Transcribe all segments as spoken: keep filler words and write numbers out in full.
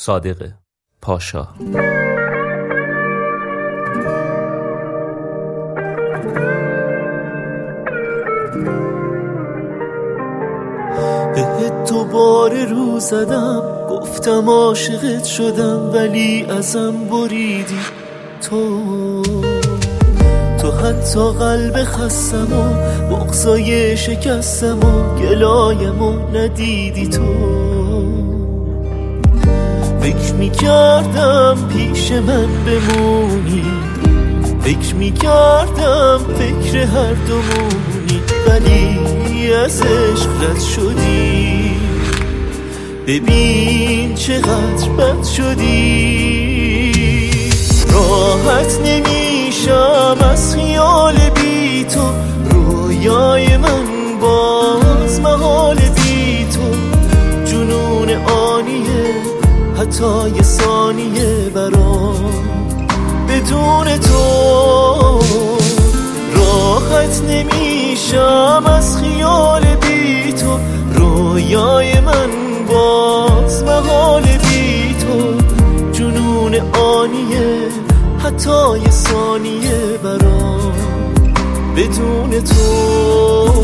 صادق پاشا. بهت دوباره رو زدم، گفتم عاشقت شدم، ولی ازم بریدی تو. تو حتی قلب خستم و بغضای شکستم و گلایم و ندیدی تو. فکر میکردم پیش من بمونی، فکر میکردم فکر هر دومونی، ولی از عشق رد شدی. ببین چقدر بد شدی. راحت نمیشم از خیال بی تو، رویای من باز محال بی تو. جنون آنیه حتی یه ثانیه برام بدون تو. راحت نمیشم از خیال بی تو، رویای من باز محال بی تو. جنون آنیه حتی یه ثانیه برام بدون تو.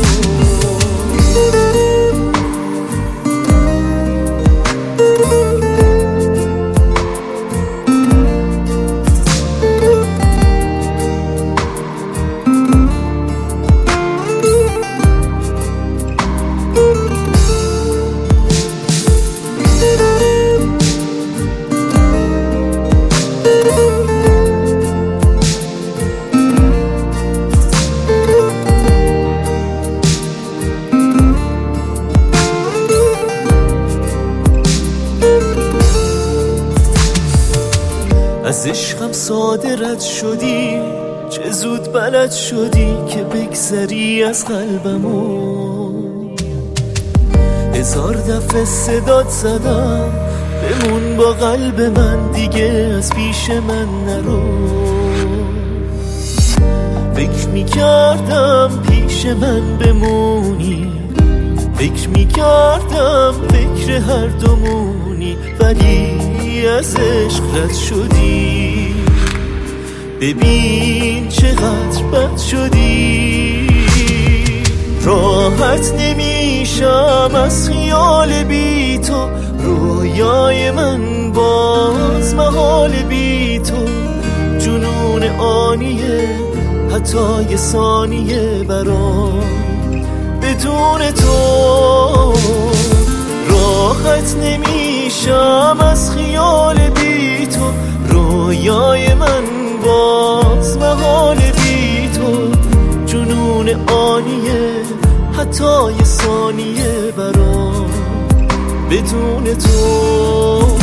از عشقم ساده رد شدی، چه زود بلد شدی که بگذری از قلبمو. هزار دفعه صدات زدم بمون با قلب من، دیگه از پیش من نرو. فکر میکردم پیش من بمونی، فکر میکردم فکر هر دومونی، ولی از عشق رد شدی. ببین چقدر بد شدی. راحت نمیشم از خیال بی تو، رویای من باز محال بی تو. جنون آنیه حتی یه ثانیه برام بدون تو. راحت نمیشم از خیال بی تو، رویای من باز محال بی تو. جنون آنیه حتی یه ثانیه برام بدون تو.